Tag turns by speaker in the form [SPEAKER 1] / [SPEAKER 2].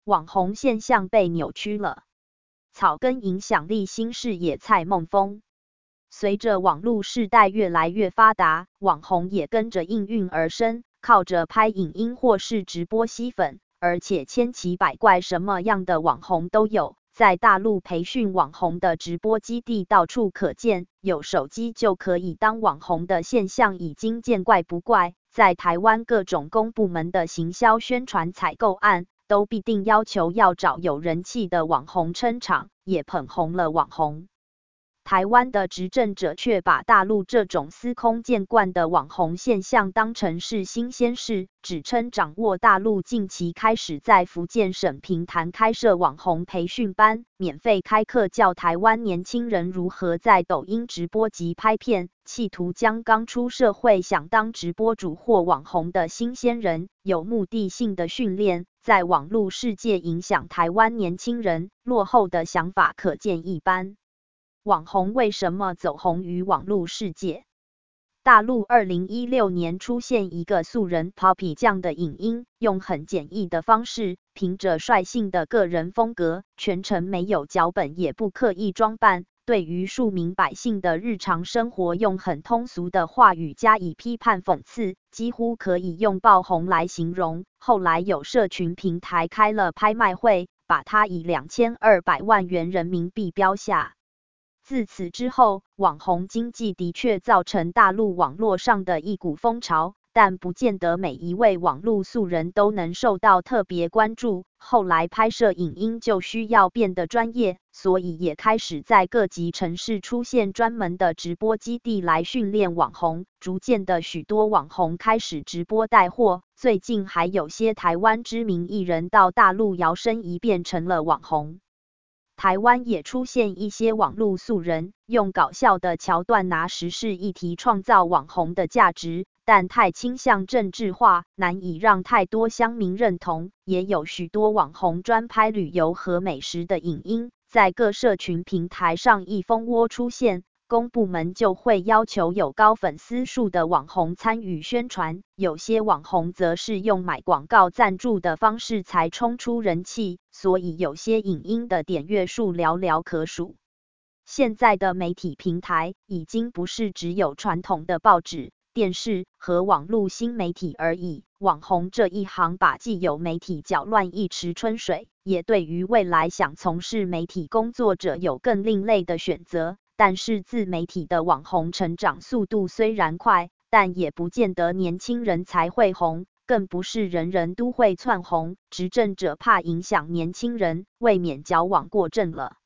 [SPEAKER 1] 网红现象被扭曲了。草根影响力新视野蔡梦峰。随着网络世代越来越发达，网红也跟着应运而生，靠着拍影音或是直播吸粉，而且千奇百怪，什么样的网红都有。在大陆培训网红的直播基地到处可见，有手机就可以当网红的现象已经见怪不怪。在台湾各种公部门的行销宣传采购案，都必定要求要找有人气的网红撑场，也捧红了网红。台湾的执政者却把大陆这种司空见惯的网红现象当成是新鲜事，指称掌握大陆近期开始在福建省平潭开设网红培训班，免费开课教台湾年轻人如何在抖音直播及拍片，企图将刚出社会想当直播主或网红的新鲜人有目的性的训练，在网络世界影响台湾年轻人，落后的想法可见一斑。网红为什么走红于网络世界？大陆2016年出现一个素人 Poppy 酱的影音，用很简易的方式，凭着率性的个人风格，全程没有脚本也不刻意装扮，对于庶民百姓的日常生活用很通俗的话语加以批判讽刺，几乎可以用爆红来形容。后来有社群平台开了拍卖会，把它以2200万元人民币标下。自此之后，网红经济的确造成大陆网络上的一股风潮，但不见得每一位网络素人都能受到特别关注。后来拍摄影音就需要变得专业，所以也开始在各级城市出现专门的直播基地来训练网红。逐渐的，许多网红开始直播带货，最近还有些台湾知名艺人到大陆摇身一变成了网红。台湾也出现一些网络素人，用搞笑的桥段拿时事议题创造网红的价值，但太倾向政治化，难以让太多乡民认同。也有许多网红专拍旅游和美食的影音，在各社群平台上一蜂窝出现，公部门就会要求有高粉丝数的网红参与宣传，有些网红则是用买广告赞助的方式才冲出人气，所以有些影音的点阅数寥寥可数。现在的媒体平台已经不是只有传统的报纸、电视和网络新媒体而已，网红这一行把既有媒体搅乱一池春水，也对于未来想从事媒体工作者有更另类的选择。但是自媒体的网红成长速度虽然快，但也不见得年轻人才会红，更不是人人都会窜红。执政者怕影响年轻人，未免矫枉过正了。